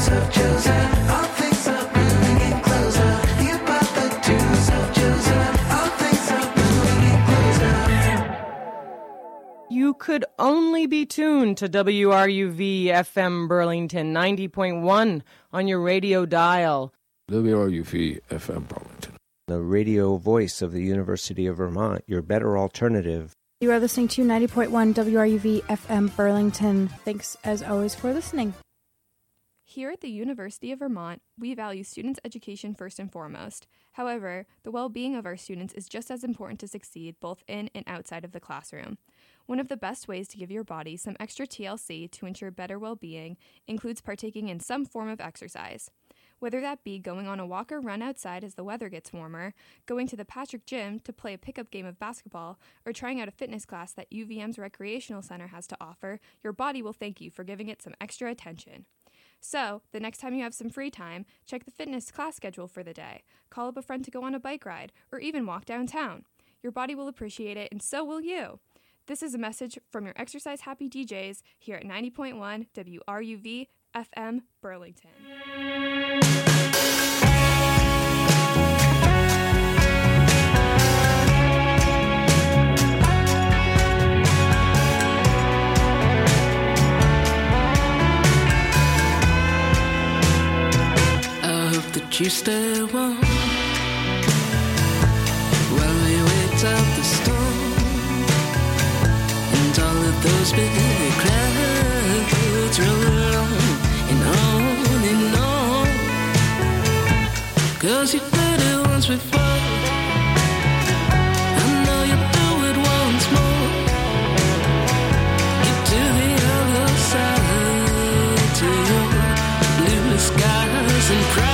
of Joseph. All things are moving in closer. Think about the twos of Joseph. All things are moving in closer. You could only be tuned to WRUV FM Burlington 90.1 on your radio dial. WRUV FM Burlington. The radio voice of the University of Vermont, your better alternative. You are listening to 90.1 WRUV FM Burlington. Thanks, as always, for listening. Here at the University of Vermont, we value students' education first and foremost. However, the well-being of our students is just as important to succeed both in and outside of the classroom. One of the best ways to give your body some extra TLC to ensure better well-being includes partaking in some form of exercise. Whether that be going on a walk or run outside as the weather gets warmer, going to the Patrick Gym to play a pickup game of basketball, or trying out a fitness class that UVM's Recreational Center has to offer, your body will thank you for giving it some extra attention. So, the next time you have some free time, check the fitness class schedule for the day, call up a friend to go on a bike ride, or even walk downtown. Your body will appreciate it, and so will you. This is a message from your exercise-happy DJs here at 90.1 WRUV FM Burlington. You stay warm while we wait out the storm, and all of those big clouds roll on and on, 'cause you did it once before. I know you do it once more. Get to the other side, to your blue skies and pride.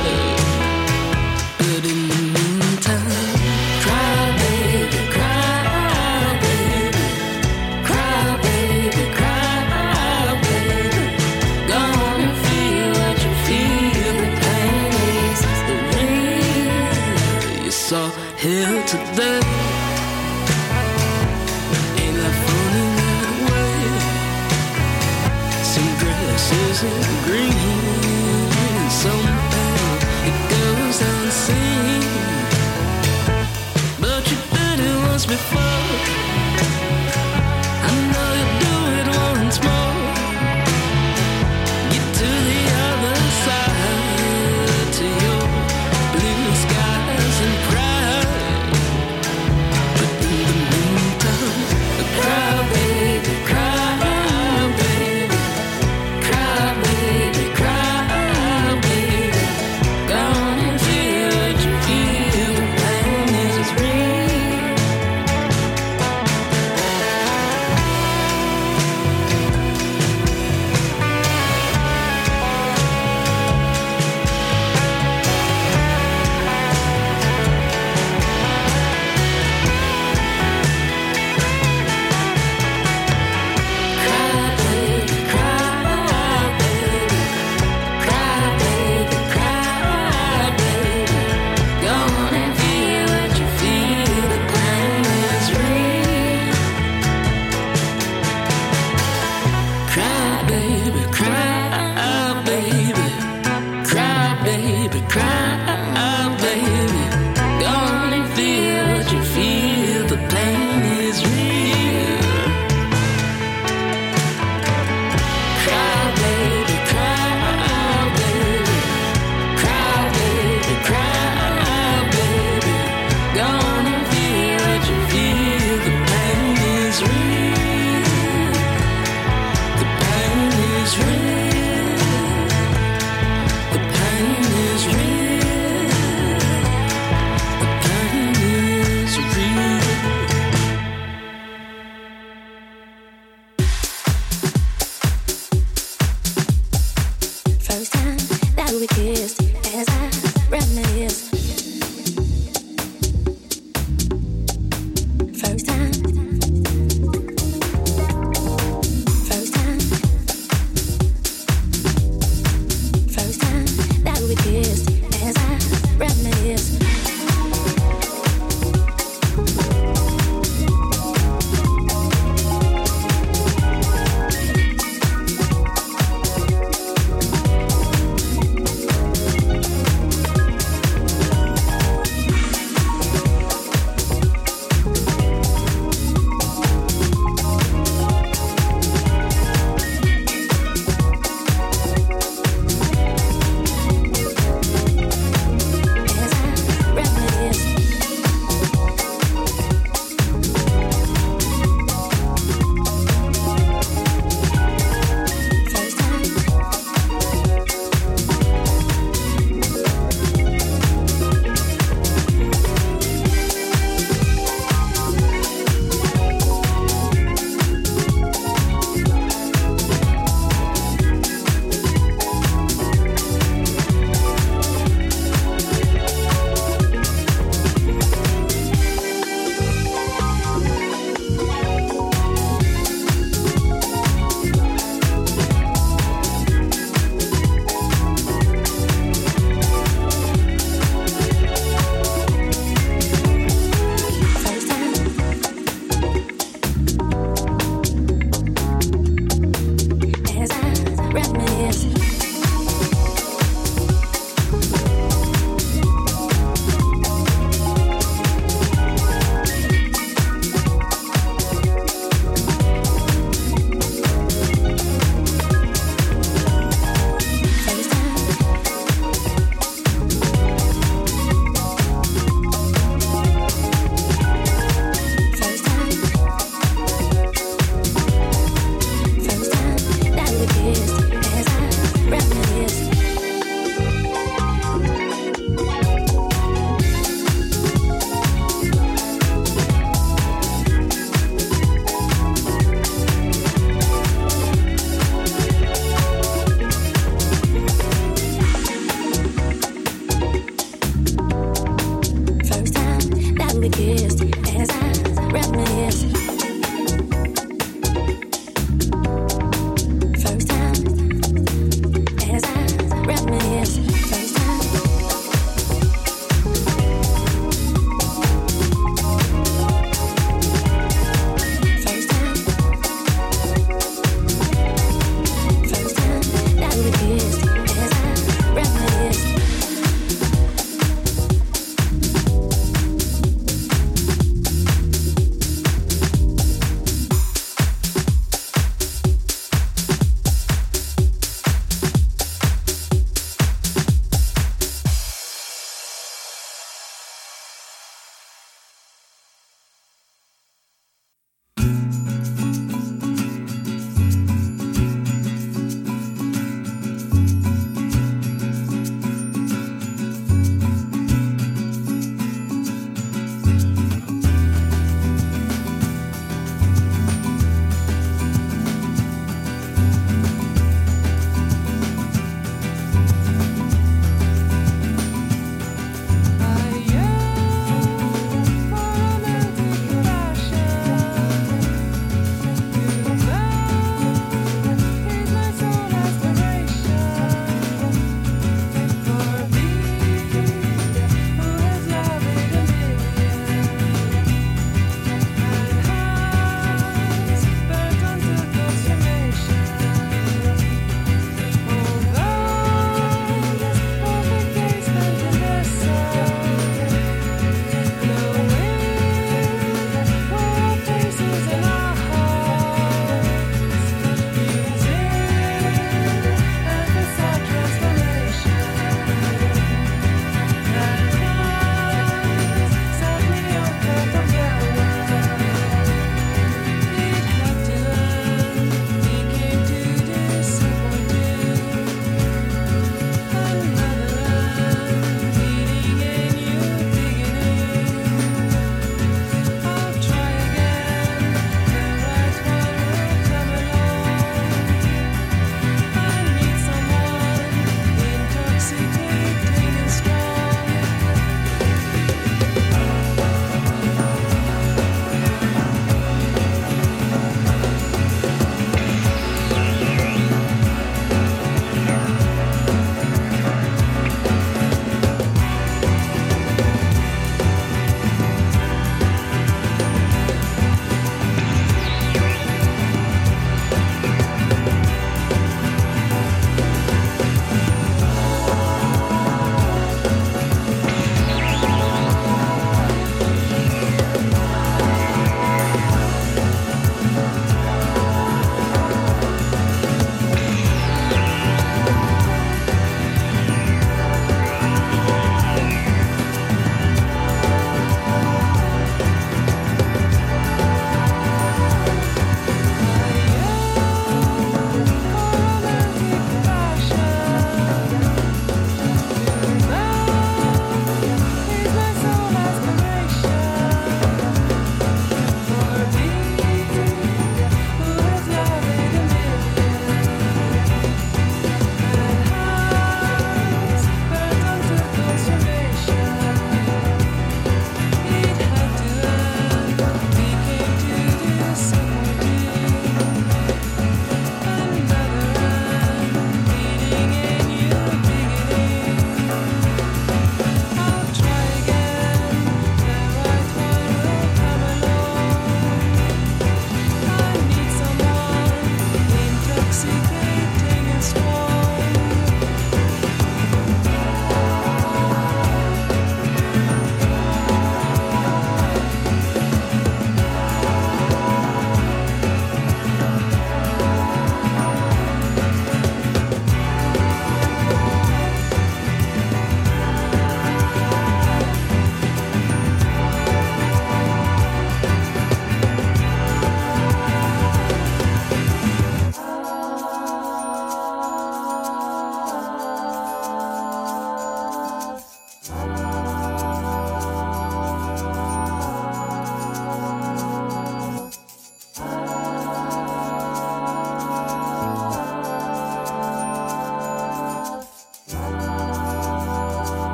Here today ain't life running that way? Some grasses are green, some bad, it goes unseen. But you did it once before. I know you do it once more. Get to the other side, to your blue skies and pride. Cry, baby, cry, baby,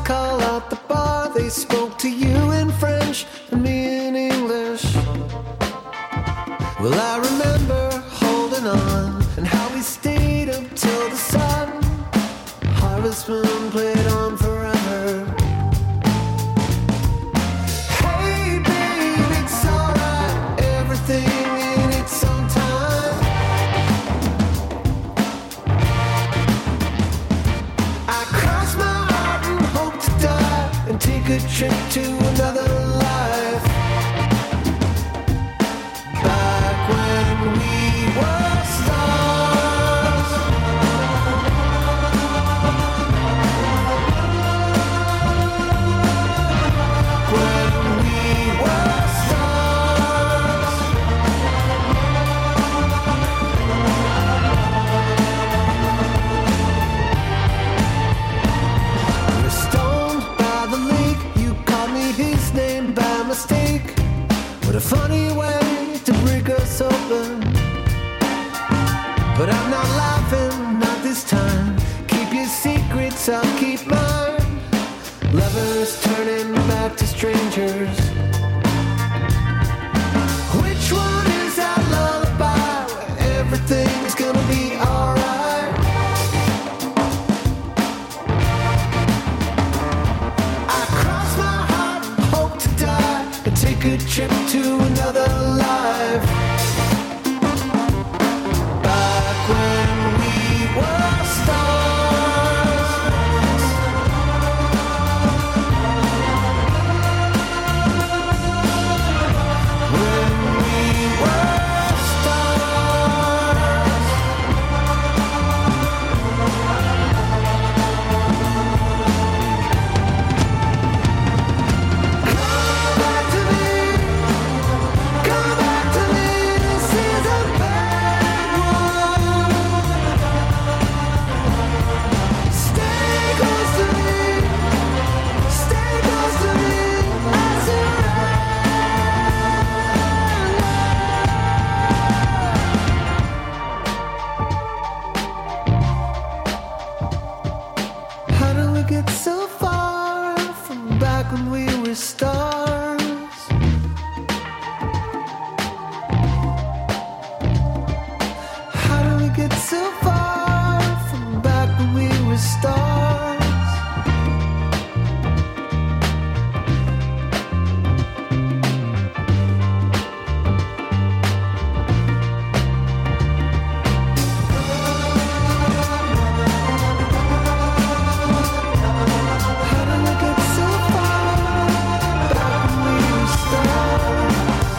call out the bar. They spoke to you in French and me in English. Well, I remember holding on and how we stayed up till the sun. Harvest Moon played on forever. Hey babe, it's alright, everything in its own time. I cross my heart and hope to die and take a trip to another life. Back when we were stars. When we were stars. We're stoned by the lake. You called me his name by mistake. What a funny way to break us open. But I'm not laughing, not this time. Keep your secrets, I'll keep mine. Lovers turning back to strangers. Which one is that lullaby where everything's gonna be alright? I cross my heart, hope to die and take a trip to another life. Back when we were stars. When we were stars. Come back to me. Come back to me. This is a bad one. Stay close to me. Stay close to me. I surrender. How do we get so far from back when we were stars? How do we get so far from back when we were stars? How do we get so far back when we were stars?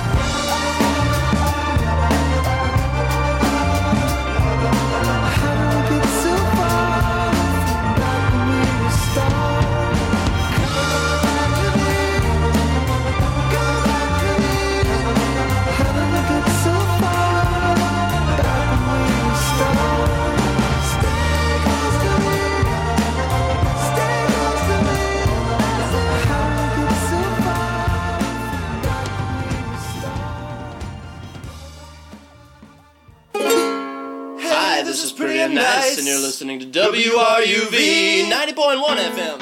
How do we get so far from back when we were stars? Come back to me. Come back to me. How do we get so far back when we were stars? Stay close to me. Stay close to me. How do we get so far back when we were stars? Hi, this is Pretty and Nice, and you're listening to WRUV 90.1 FM.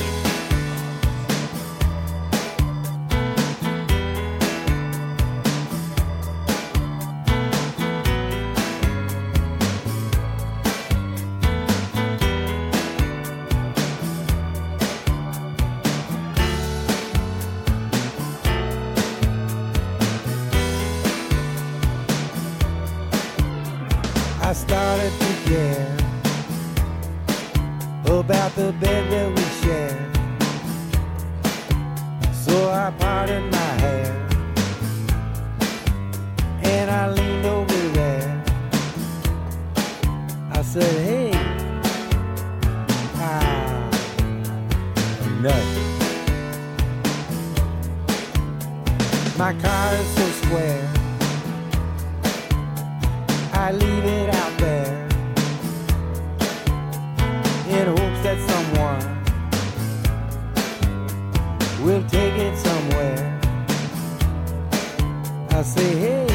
I started to care about the bed that we shared. So I parted my hair and I leaned over there. I said, hey, nothing. My car is so square, I leave it out there in hopes that someone will take it somewhere. I say, hey,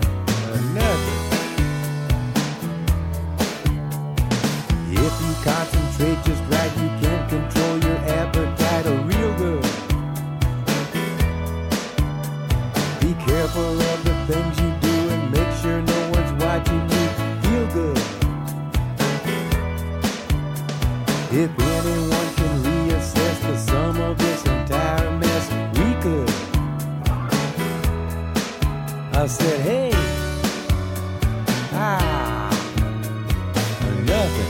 nothing. If you can't concentrate just right, you can control your appetite real good. Be careful of the things you do and make sure no one's watching you. Feel good. If anyone can reassess the sum of this entire mess, we could. I said, hey, nothing.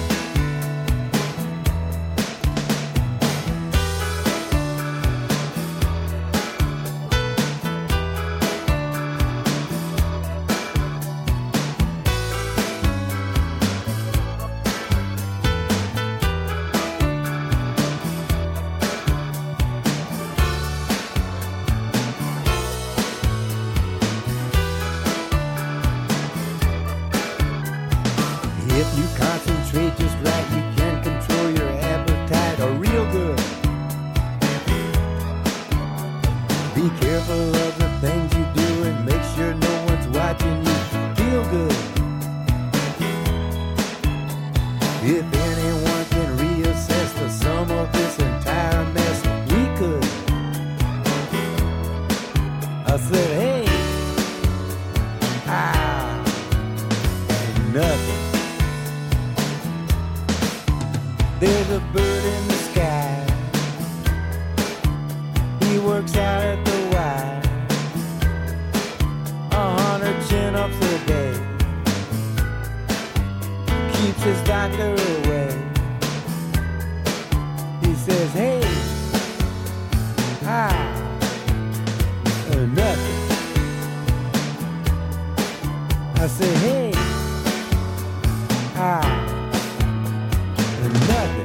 If you concentrate just right, you can control your appetite real good. Be careful of the things you do and make sure no one's watching you. Feel good. If anyone can reassess the sum of this entire mess, we could. I said, hey, nothing. There's a bird in the sky. He works out at the Y. 100 chin-ups a day. Keeps his doctor away. He says, hey, nothing. I say, hey, nothing.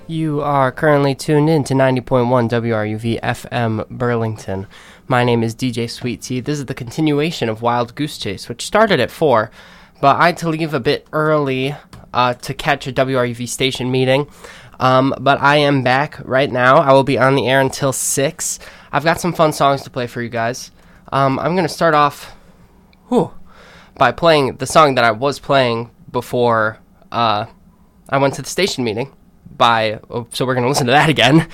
You are currently tuned in to 90.1 WRUV FM Burlington. My name is DJ Sweet Tea. This is the continuation of Wild Goose Chase, which started at 4, but I had to leave a bit early to catch a WRUV station meeting. But I am back right now. I will be on the air until 6. I've got some fun songs to play for you guys. I'm going to start off by playing the song that I was playing before I went to the station meeting. So we're going to listen to that again.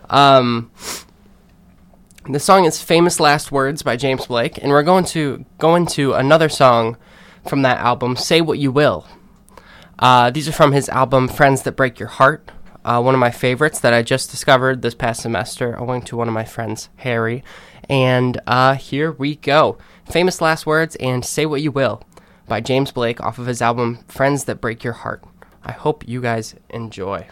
The song is Famous Last Words by James Blake, and we're going to go into another song from that album, Say What You Will. These are from his album Friends That Break Your Heart, one of my favorites that I just discovered this past semester owing to one of my friends, Harry. And here we go. Famous Last Words and Say What You Will by James Blake off of his album Friends That Break Your Heart. I hope you guys enjoy.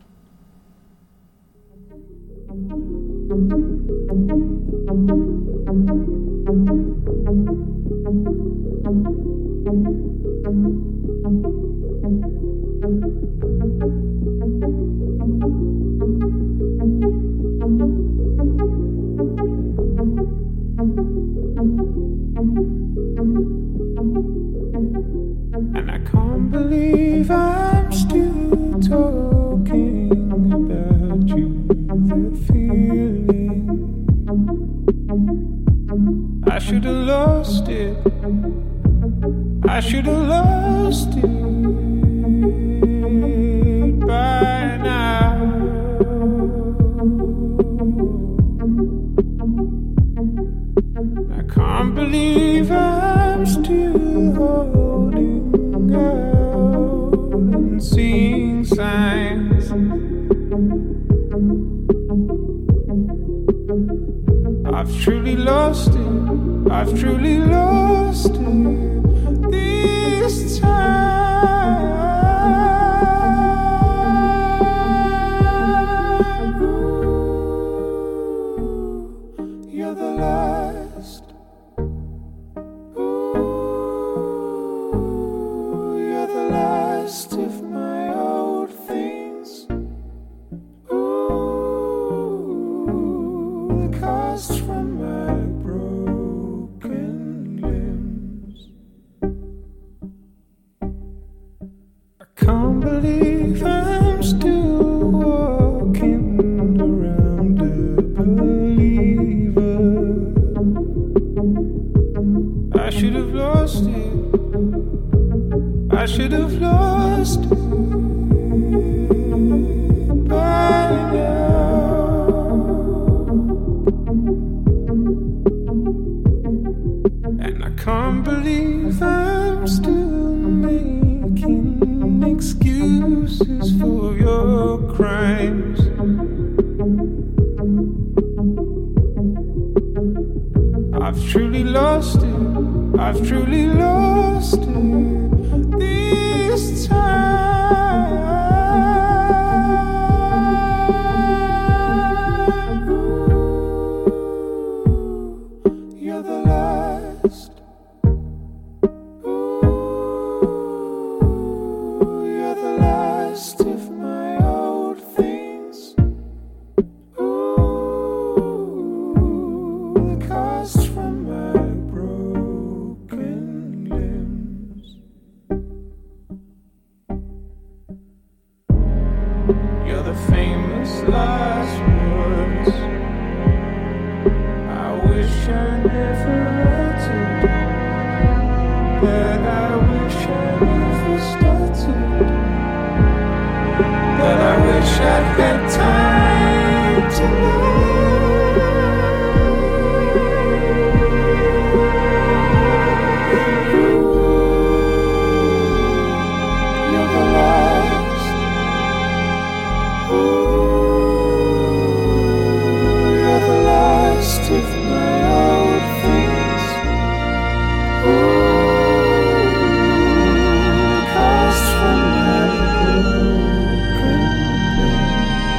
And I can't believe I'm still talking about you, that feeling. I should have lost it. I should have lost it by now. I can't believe I'm still holding out and seeing signs. I've truly lost it. I've truly lost it this time. Ooh, you're the last. Ooh, you're the last of my old things. Ooh, the cost from my broken limbs. I can't believe I'm still walking around a believer. I should have lost it. I should have lost it by now. And I can't believe I'm still making excuses for your crimes. I've truly lost it. I've truly lost it this time. Ooh, you're the last. Ooh, you're the last of my old things. Ooh, the cost from my broken limbs. You're the famous last words. I wish I never uttered, that I wish I never started, that I wish I'd had time to You're the last. You're the last of my old things. Cast from my broken limbs.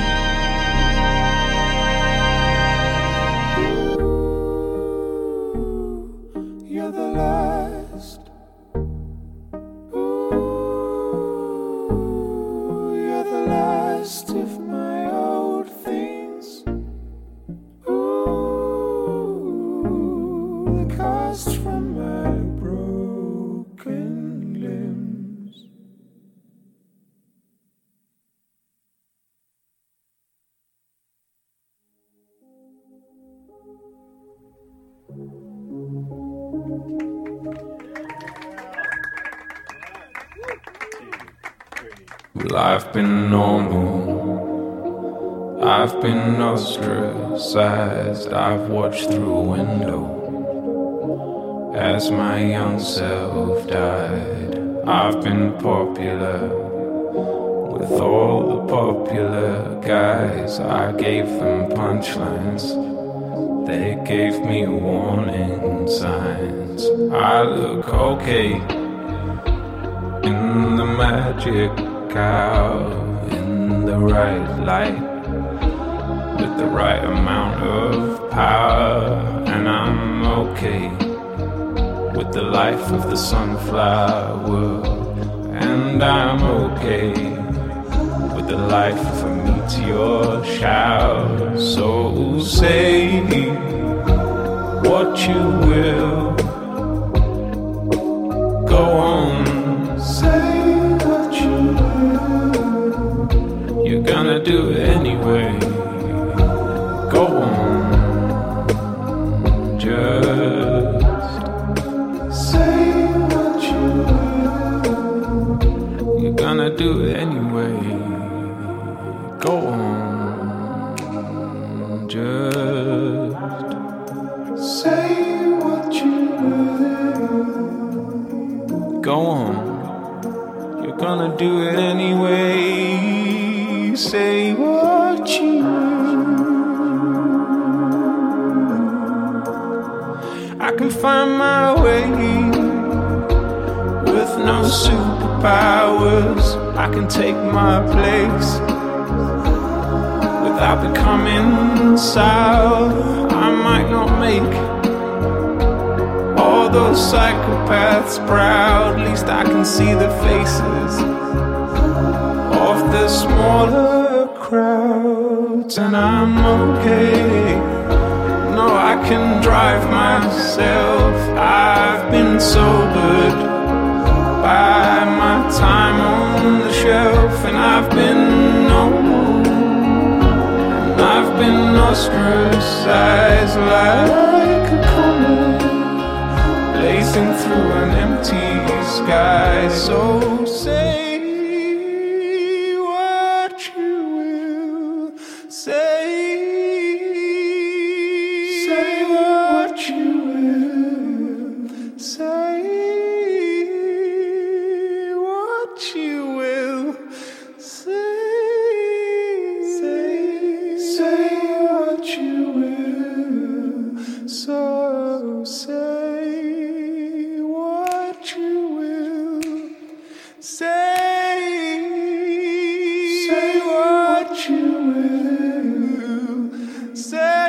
Well, I've been normal, I've been ostracized, I've watched through a window as my young self died. I've been popular with all the popular guys. I gave them punchlines, they gave me warning signs. I look okay in the magic hour, in the right light, with the right amount of power. And I'm okay with the life of the sunflower, and I'm okay with the life of a meteor shower. So say what you will, go on, say what you will, you're gonna do it anyway. Go on, just say what you will, you're gonna do it anyway. Go on, just say what you will. Go on, you're gonna do it anyway. Say what you will. I can find my way with no superpowers. I can take my place without becoming sour. I might not make all those psychopaths proud. At least I can see the faces of the smaller crowds. And I'm okay, no, I can drive myself. I've been sobered by my time on the shelf, and I've been normal, I've been ostracized like a comet blazing through an empty sky. So say what you will, say what you will, say what you will, say what you will. So say what you will, say what you will, say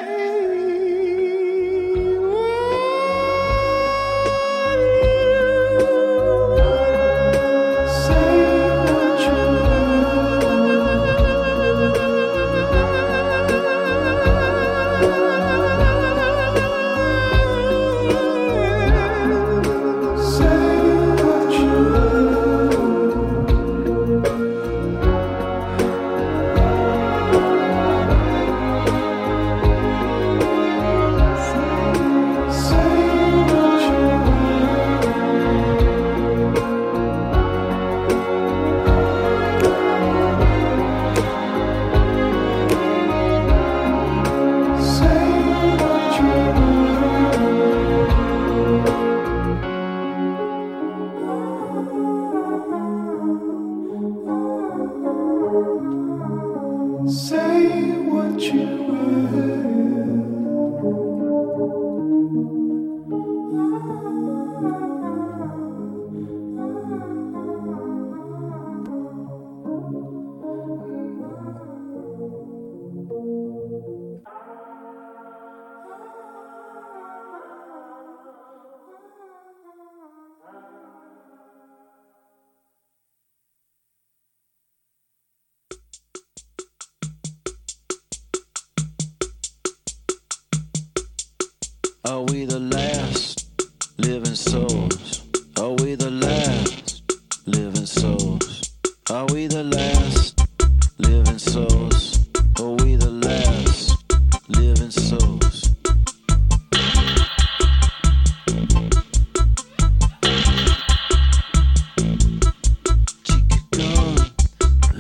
Are we the last living souls? Are we the last living souls? Are we the last living souls? Are we the last living souls? Chica gone,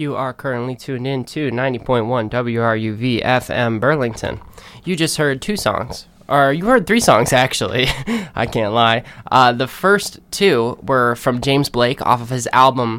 You are currently tuned in to 90.1 WRUV FM Burlington. You just heard two songs. Or you heard three songs, actually. I can't lie. The first two were from James Blake off of his album,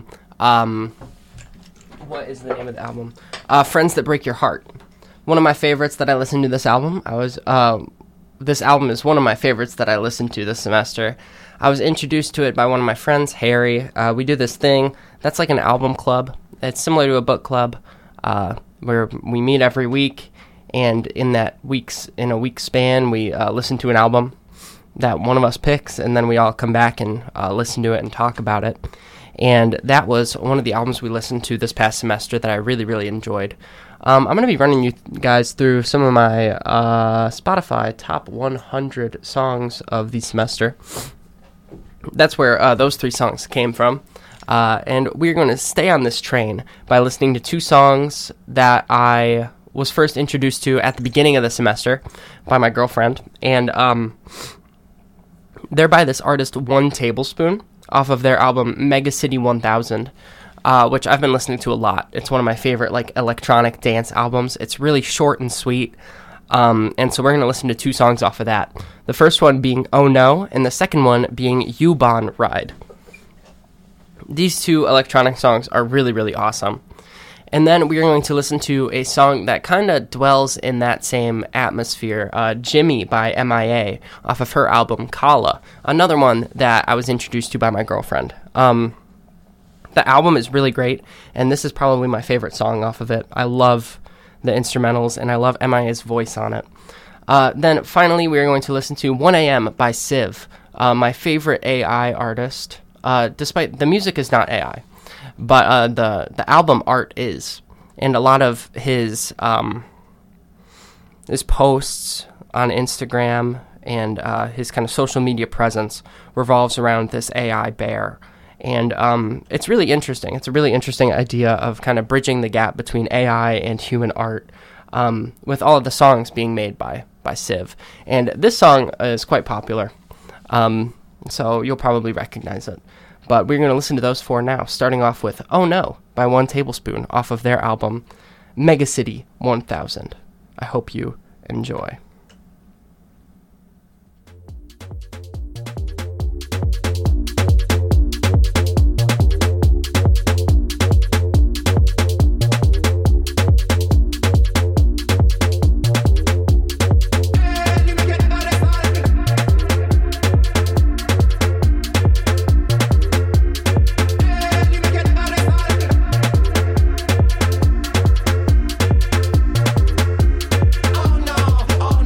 what is the name of the album? Friends That Break Your Heart. One of my favorites that I listened to this album. This album is one of my favorites that I listened to this semester. I was introduced to it by one of my friends, Harry. We do this thing that's like an album club. It's similar to a book club, where we meet every week, and in a week span, we listen to an album that one of us picks, and then we all come back and listen to it and talk about it. And that was one of the albums we listened to this past semester that I really, really enjoyed. I'm going to be running you guys through some of my Spotify top 100 songs of the semester. That's where those three songs came from. And we're going to stay on this train by listening to two songs that I was first introduced to at the beginning of the semester by my girlfriend. And they're by this artist, One Tablespoon, off of their album Mega City 1000, which I've been listening to a lot. It's one of my favorite electronic dance albums. It's really short and sweet. And so we're going to listen to two songs off of that. The first one being Oh No, and the second one being U-Bahn Ride. These two electronic songs are really, really awesome. And then we're going to listen to a song that kind of dwells in that same atmosphere, Jimmy by MIA, off of her album Kala, another one that I was introduced to by my girlfriend. The album is really great, and this is probably my favorite song off of it. I love the instrumentals, and I love MIA's voice on it. Then finally, we're going to listen to 1 AM by Civ, my favorite AI artist, despite the music is not AI. But the album art is, and a lot of his posts on Instagram and his kind of social media presence revolves around this AI bear. And it's really interesting. It's a really interesting idea of kind of bridging the gap between AI and human art, with all of the songs being made by Civ. And this song is quite popular, so you'll probably recognize it. But we're going to listen to those four now, starting off with Oh No by One Tablespoon off of their album Mega City 1000. I hope you enjoy. Oh no,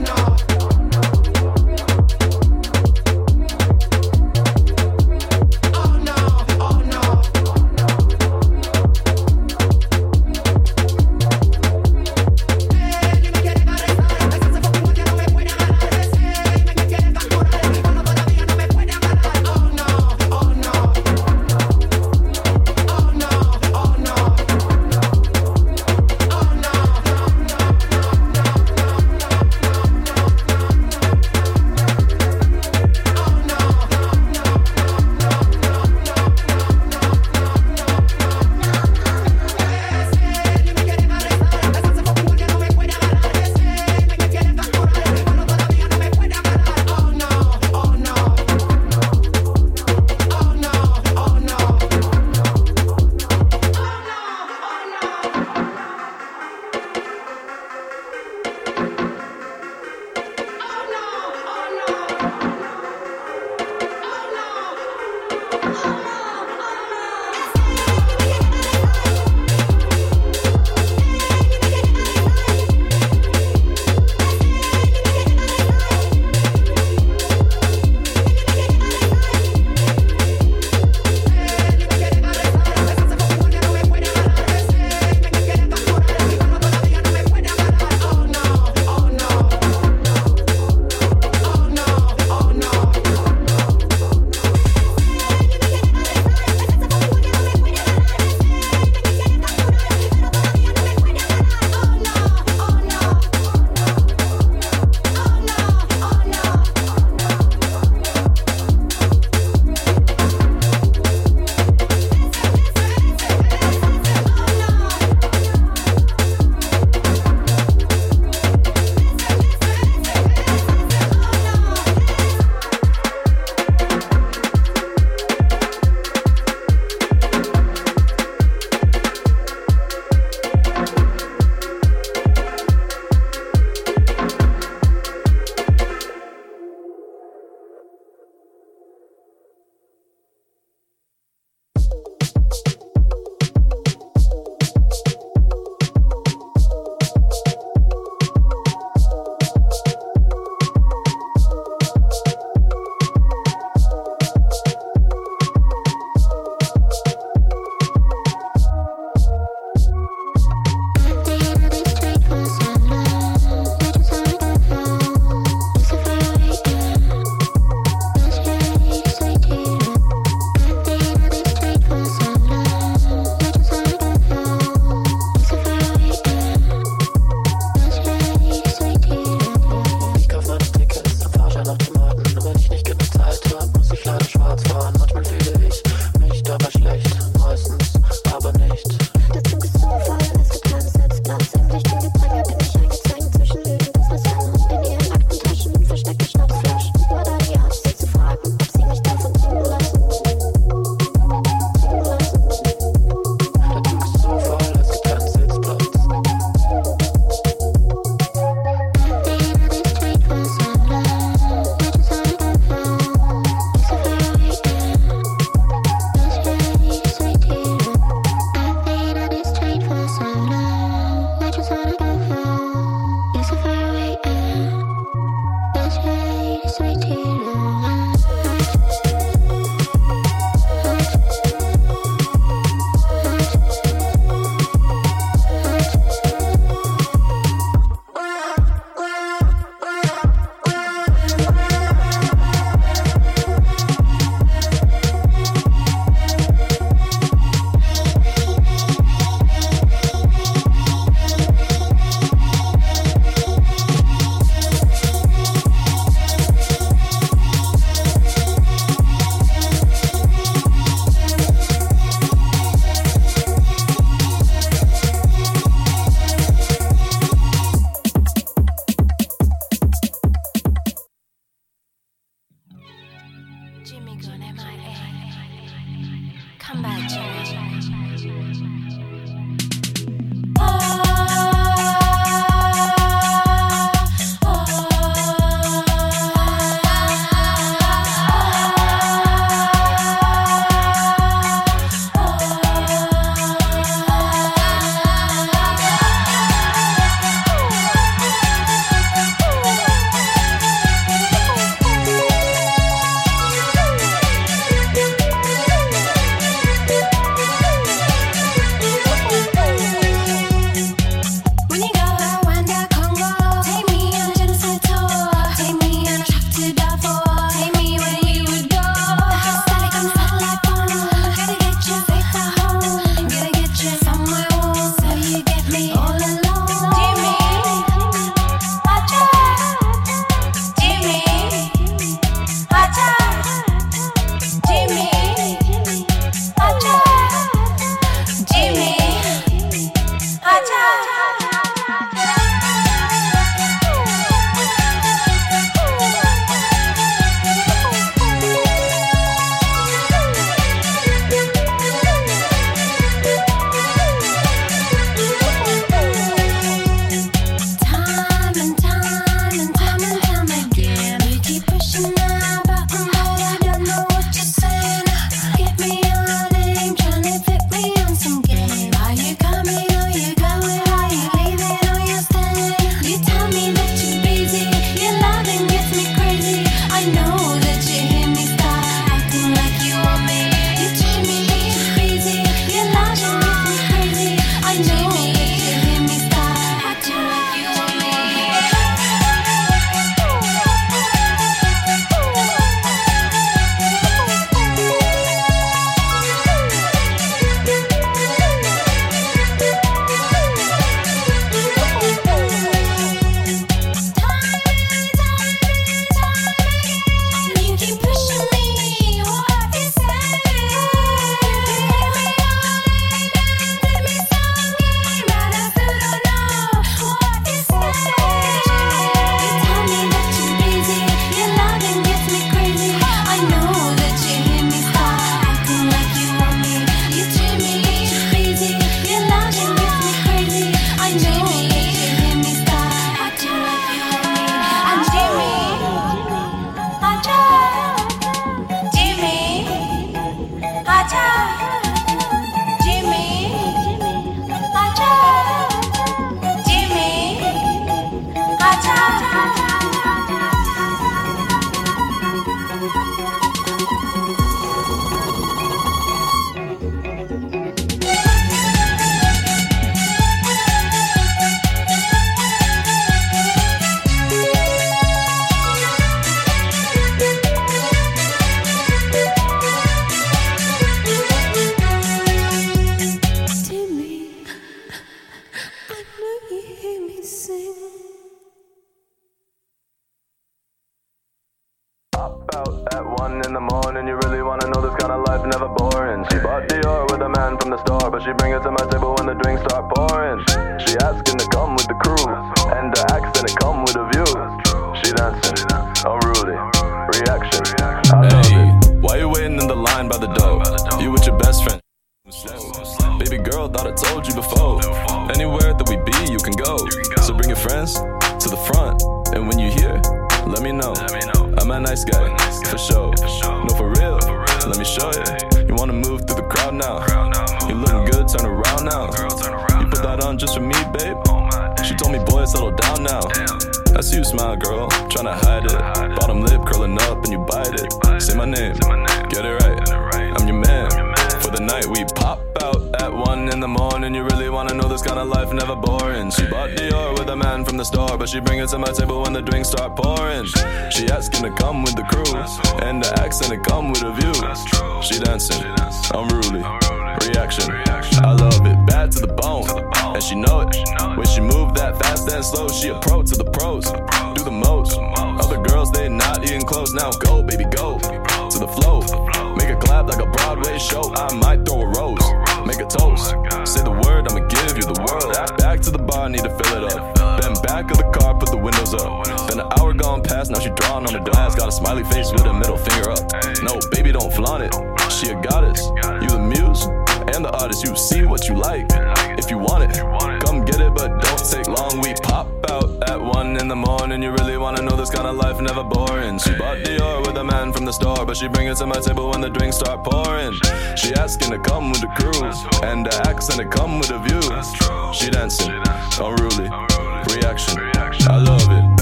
out at 1 in the morning. You really wanna know this kind of life, never boring. She bought Dior with a man from the store, but she bring it to my table when the drinks start pouring. She asking to come with the crew, and the accent it come with a view. She dancing, unruly, reaction, I love it. Why you waiting in the line by the door? You with your best friend. Baby girl, thought I told you before. Anywhere that we be, you can go. So bring your friends to the front, and when you here, let me know. I'm a nice guy, for sure. No, for real, let me show you. You wanna move through the crowd now? You looking good, turn around now. You put that on just for me, babe? She told me, boy, settle down now. I see you smile, girl, tryna hide it. Bottom lip curling up and you bite it. Say my name, get it right. I'm your man. For the night we pop out at 1 in the morning. You really wanna know this kind of life, never boring. She bought Dior with a man from the store, but she bring it to my table when the drinks start pouring. She asking to come with the crew, and the accent it come with a view. She dancing, unruly, reaction, I love it, bad to the bone, and she know it. When she move that fast and slow, she a pro to the pros, do the most. Other girls, they not eating close. Now go, baby, go to the flow. Make a clap like a Broadway show. I might throw a rose, make a toast. Say the word, I'ma give you the world. Back to the bar, need to fill it up. Then back of the car, put the windows up. Then an hour gone past, now she drawing on the glass. Got a smiley face with a middle finger up. No, baby, don't flaunt it. She a goddess, you the muse and the artist. You see what you like, if you want it, come get it, but don't take long. We pop out at 1 in the morning. You really wanna know this kind of life, never boring. She bought Dior with a man from the store, but she bring it to my table when the drinks start pouring. She asking to come with the crew, and the accent it come with a view. She dancing, unruly, reaction, I love it.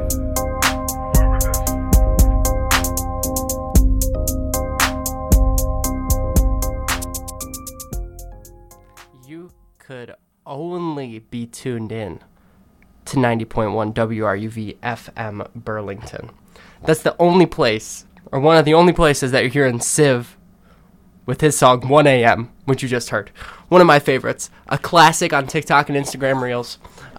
You could only be tuned in to 90.1 WRUV FM Burlington. That's the only place, or one of the only places that you're hearing Civ with his song 1 a.m., which you just heard. One of my favorites. A classic on TikTok and Instagram Reels.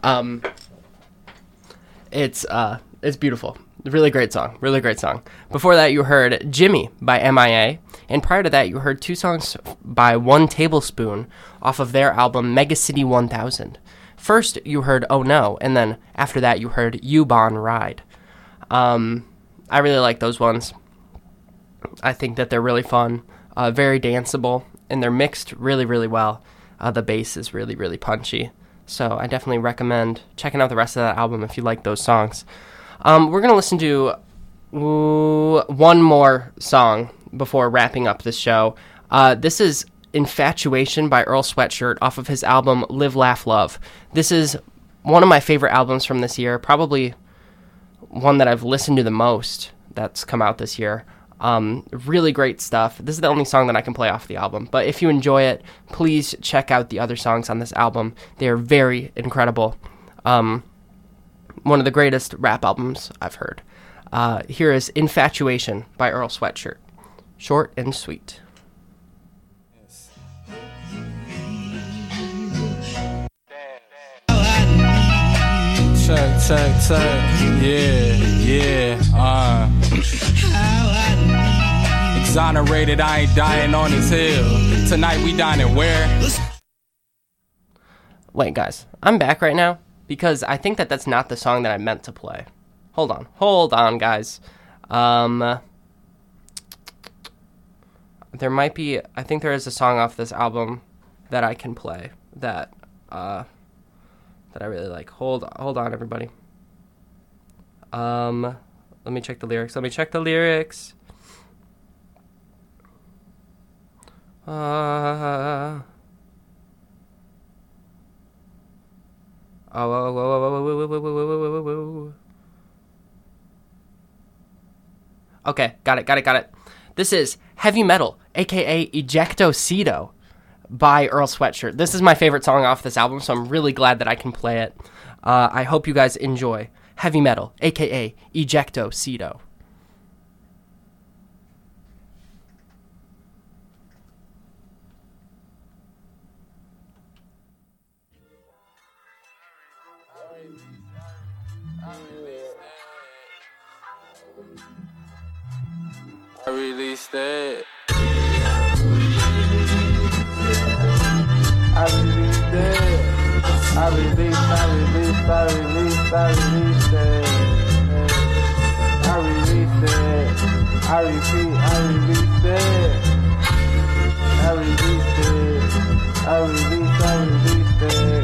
It's beautiful. Really great song. Really great song. Before that, you heard Jimmy by MIA. And prior to that, you heard two songs by One Tablespoon off of their album Mega City 1000. First, you heard Oh No, and then after that, you heard U-Bahn Ride. I really like those ones. I think that they're really fun, very danceable, and they're mixed really, really well. The bass is really, really punchy. So I definitely recommend checking out the rest of that album if you like those songs. We're going to listen to one more song before wrapping up this show. This is Infatuation by Earl Sweatshirt off of his album Live, Laugh, Love. This is one of my favorite albums from this year, probably one that I've listened to the most that's come out this year. Really great stuff. This is the only song that I can play off the album, but if you enjoy it, please check out the other songs on this album. They are very incredible. One of the greatest rap albums I've heard. Here is Infatuation by Earl Sweatshirt. Short and sweet. Check. Yeah. Exonerated, I ain't dying on his hill. Tonight we dining where? Wait, guys. I'm back right now because I think that that's not the song that I meant to play. Hold on, guys. There might be, I think there is a song off this album that I can play that I really like. Hold on, everybody. Let me check the lyrics. Okay, got it. This is Heavy Metal, aka Ejectocito, by Earl Sweatshirt. This is my favorite song off this album, so I'm really glad that I can play it. I hope you guys enjoy Heavy Metal, aka Ejectocito. released it. I released it. I released it. I released it. I repeat, I released it. I released it. I released it.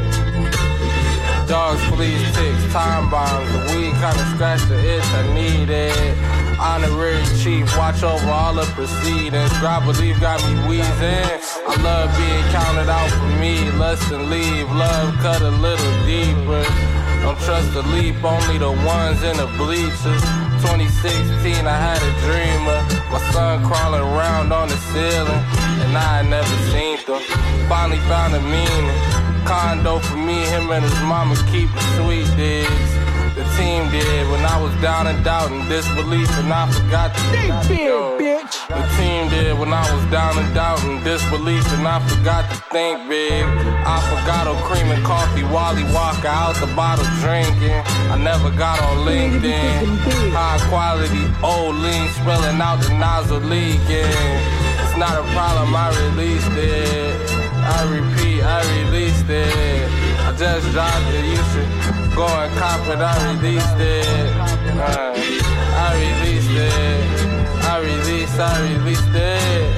Dogs, fleas, ticks, time bombs. The weed kinda scratched the itch, I need it. Honorary chief, watch over all the proceedings. Grab belief got me wheezing. I love being counted out for me. Less than leave, love cut a little deeper. Don't trust the leap, only the ones in the bleachers. 2016, I had a dreamer. My son crawling around on the ceiling, and I had never seen them. Finally found a meaning. Condo for me, him and his mama keep the sweet digs. The team did when I was down and doubt and disbelief, and I forgot to think big, bitch. The team did when I was down and doubt and disbelief, and I forgot to think big. Affogato, cream and coffee, Wally Walker out the bottle drinking. I never got on LinkedIn. High quality, old lean, spilling out the nozzle leaking. It's not a problem, I released it. I repeat, I released it. I just dropped it, you should go and cop it. I released it. I released it. I released it.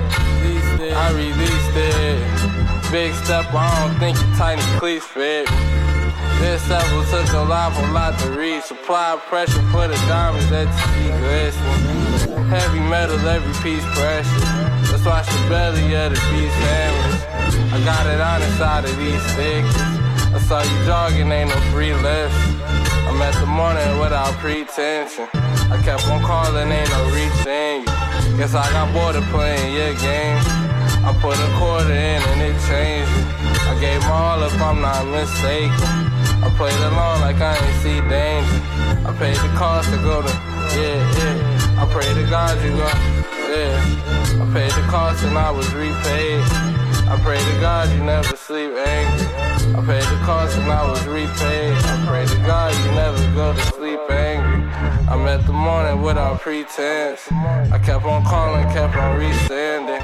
I released it. Big step, I don't think your tiny cleats fit. This level took a lot to reach. Supply pressure for the diamonds that you see glisten. Heavy metal, every piece precious. Let's watch the belly of the beast sandwich. I got it on the side of these stickers. I saw you jogging, ain't no free lifts. I met the morning without pretension. I kept on calling, ain't no reaching. Guess I got bored of playing your game. I put a quarter in and it changed it. I gave my all if I'm not mistaken. I played along like I ain't see danger. I paid the cost to go to, yeah. I pray to God you go, yeah. I paid the cost and I was repaid. I pray to God you never sleep angry. I paid the cost and I was repaid. I pray to God you never go to sleep angry. I met the morning without pretense. I kept on calling, kept on resending.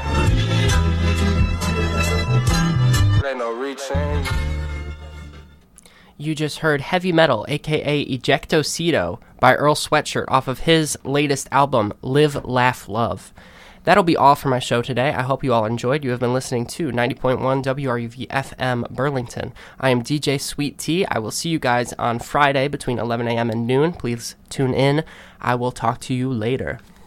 Ain't no reaching. You just heard Heavy Metal, aka Ejectocito, by Earl Sweatshirt off of his latest album, Live, Laugh, Love. That'll be all for my show today. I hope you all enjoyed. You have been listening to 90.1 WRUV FM Burlington. I am DJ Sweet Tea. I will see you guys on Friday between 11 a.m. and noon. Please tune in. I will talk to you later.